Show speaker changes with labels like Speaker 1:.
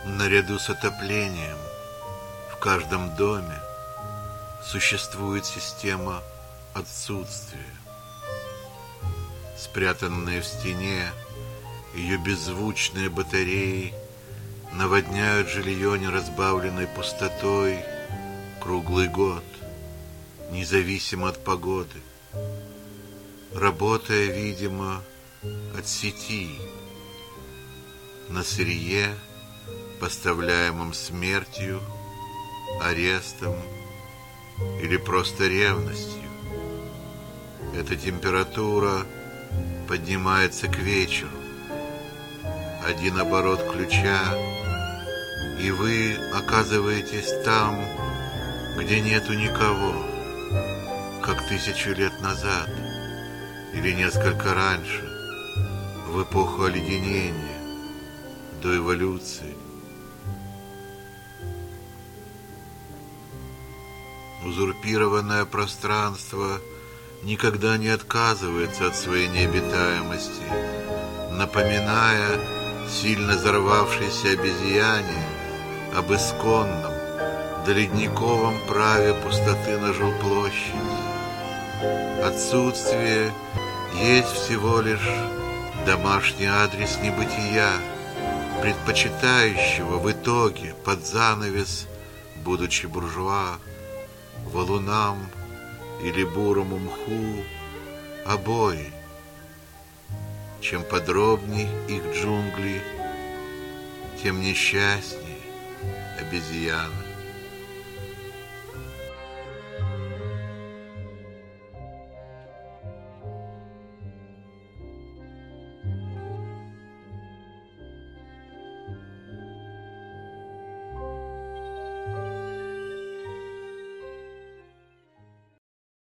Speaker 1: Наряду с отоплением в каждом доме существует система отсутствия. Спрятанные в стене, ее беззвучные батареи наводняют жилье неразбавленной пустотой круглый год, независимо от погоды, работая, видимо, от сети, на сырье, поставляемом смертью, арестом или просто ревностью. Эта температура поднимается к вечеру. Один оборот ключа, и вы оказываетесь там, где нету никого, как 1000 лет назад или несколько раньше, в эпоху оледенения, до эволюции. Узурпированное пространство никогда не отказывается от своей необитаемости, напоминая сильно взорвавшейся обезьяне об исконном, доледниковом праве пустоты на жилплощадь. Отсутствие есть всего лишь домашний адрес небытия, предпочитающего в итоге под занавес, будучи буржуа, валунам или бурому мху обои. Чем подробней их джунгли, тем несчастнее обезьяна.